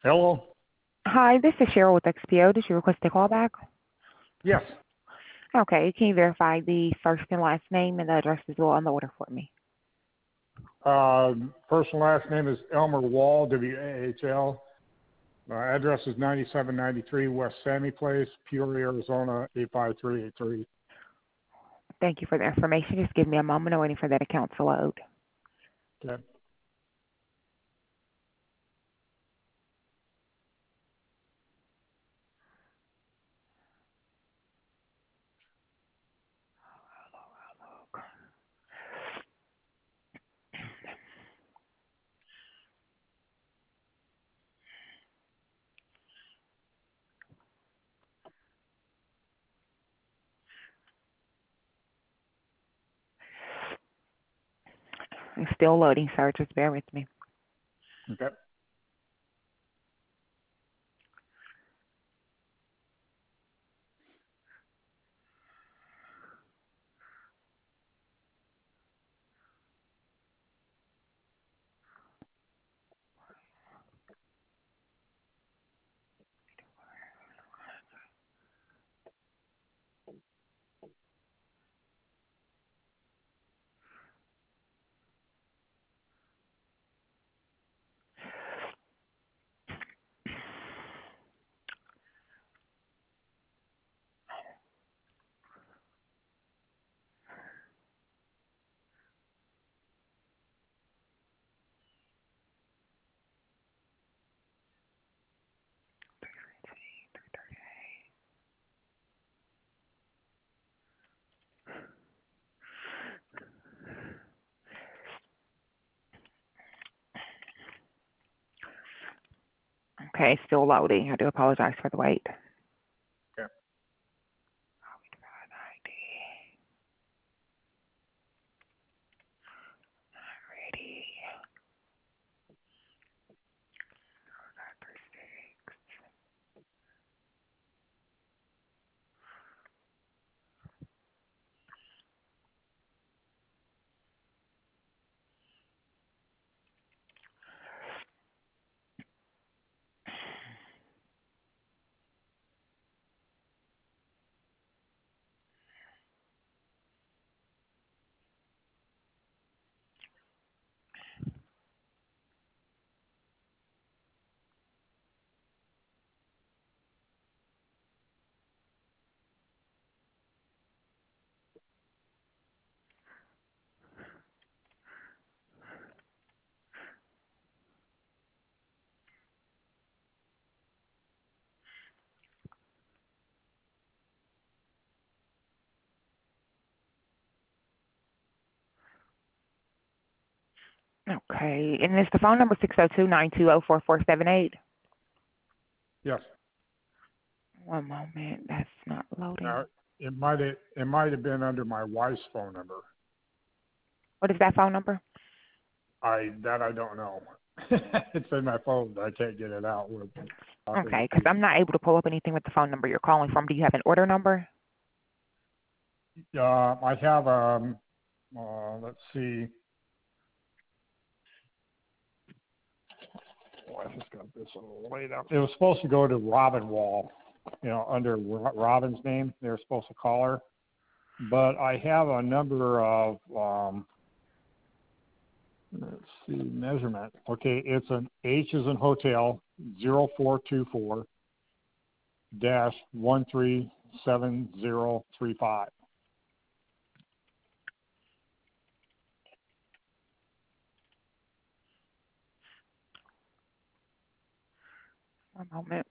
Hello? Hi, this is Cheryl with XPO. Did you request a call back? Yes. Okay, can you verify the first and last name and the address as well on the order for me? First and last name is Elmer Wall, W-A-H-L. Address is 9793 West Sammy Place, Peoria, Arizona, 85383. Thank you for the information. Just give me a moment. I'm waiting for that account to load. Okay. It's still loading, sir. Just bear with me. Okay. Okay, still loading. I do apologize for the wait. Okay. Ready. Okay, and it's the phone number 602-920-4478. Yes. One moment. That's not loading. It might have been under my wife's phone number. What is that phone number? I don't know. It's in my phone, but I can't get it out. Okay, because I'm not able to pull up anything with the phone number you're calling from. Do you have an order number? I have let's see. Oh, I just got this all laid out. It was supposed to go to Robin Wall, under Robin's name. They were supposed to call her, but I have a number of let's see, measurement. Okay, it's an H as in hotel 0424 dash 137035. One moment.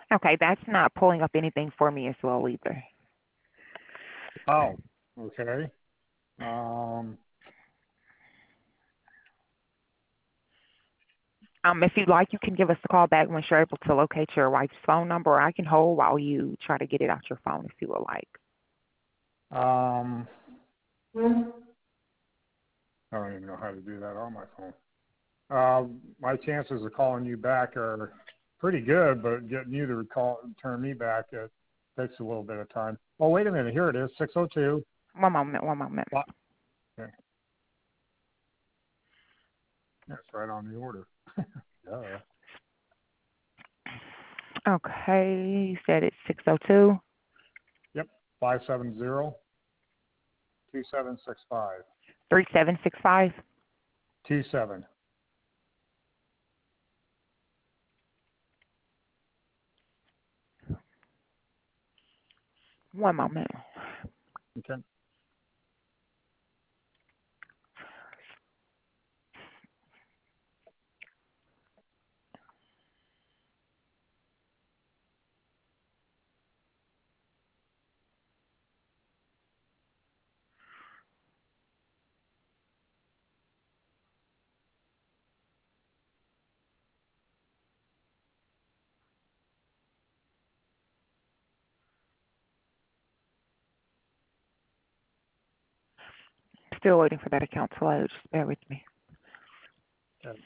Okay, that's not pulling up anything for me as well either. Oh, okay. Um, If you'd like, you can give us a call back once you're able to locate your wife's phone number, or I can hold while you try to get it out your phone if you would like. um, I don't even know how to do that on my phone. My chances of calling you back are pretty good, but getting you to turn me back, it takes a little bit of time. Oh, wait a minute. Here it is, 602. One moment. Okay. That's right on the order. Duh. Okay, you said it's 602. Yep, 570-2765. 3765. 27. One moment. Okay. Still waiting for that account to load. Just bear with me. Okay.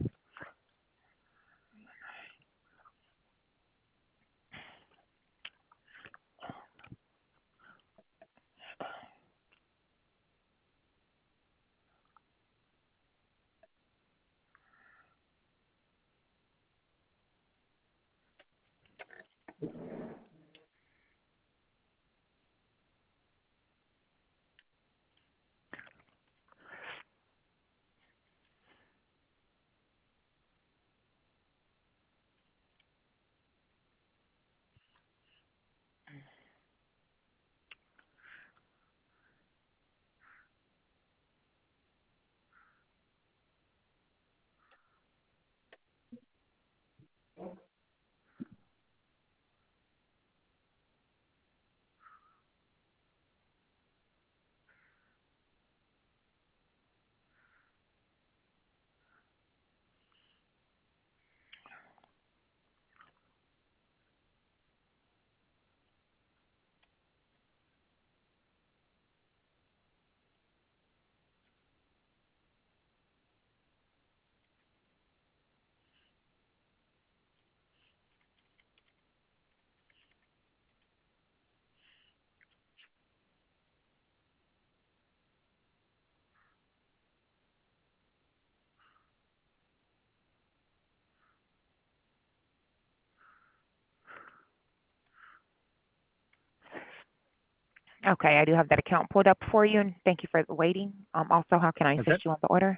Okay, I do have that account pulled up for you, and thank you for waiting. Also, how can I Okay. assist you on the order?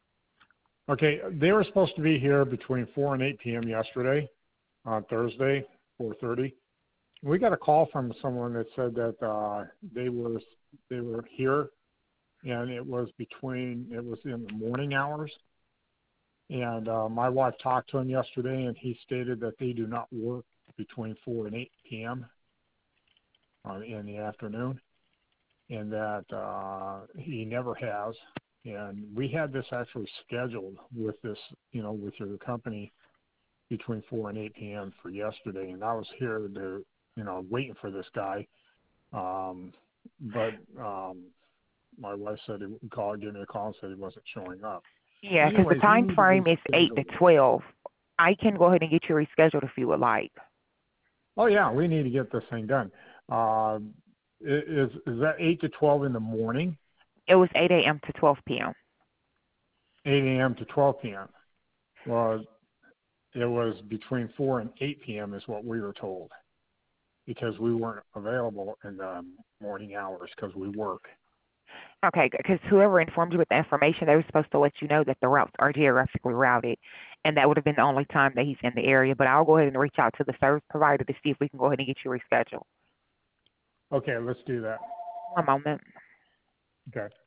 Okay. They were supposed to be here between 4 and 8 p.m. yesterday, on Thursday, 4:30. We got a call from someone that said that they were here, and it was in the morning hours. And my wife talked to him yesterday, and he stated that they do not work between 4 and 8 p.m. In the afternoon, and that he never has. And we had this actually scheduled with with your company between 4 and 8 p.m. for yesterday, and I was here to, waiting for this guy. But my wife said he would give me a call and said he wasn't showing up. Yeah, because the Anyways, we time need to frame is 8 to reschedule this. 12. I can go ahead and get you rescheduled if you would like. Oh yeah, we need to get this thing done. Is that 8 to 12 in the morning? It was 8 a.m. to 12 p.m. 8 a.m. to 12 p.m. Well, it was between 4 and 8 p.m. is what we were told, because we weren't available in the morning hours because we work. Okay, because whoever informed you with the information, they were supposed to let you know that the routes are geographically routed, and that would have been the only time that he's in the area. But I'll go ahead and reach out to the service provider to see if we can go ahead and get you rescheduled. Okay, let's do that. One moment. Okay.